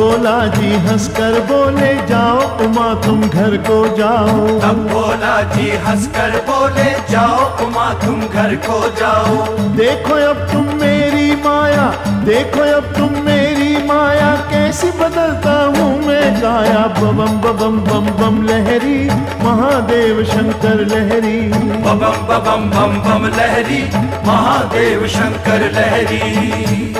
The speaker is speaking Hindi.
भोला जी हंसकर बोले जाओ उमा तुम घर को जाओ। तब भोला जी हंसकर बोले जाओ उमा तुम घर को जाओ। देखो अब तुम मेरी माया, देखो अब तुम मेरी माया, कैसी बदलता हूँ मैं काया। बबम बबम बम बम लहरी महादेव शंकर लहरी। बबम बबम बम बम लहरी महादेव शंकर लहरी।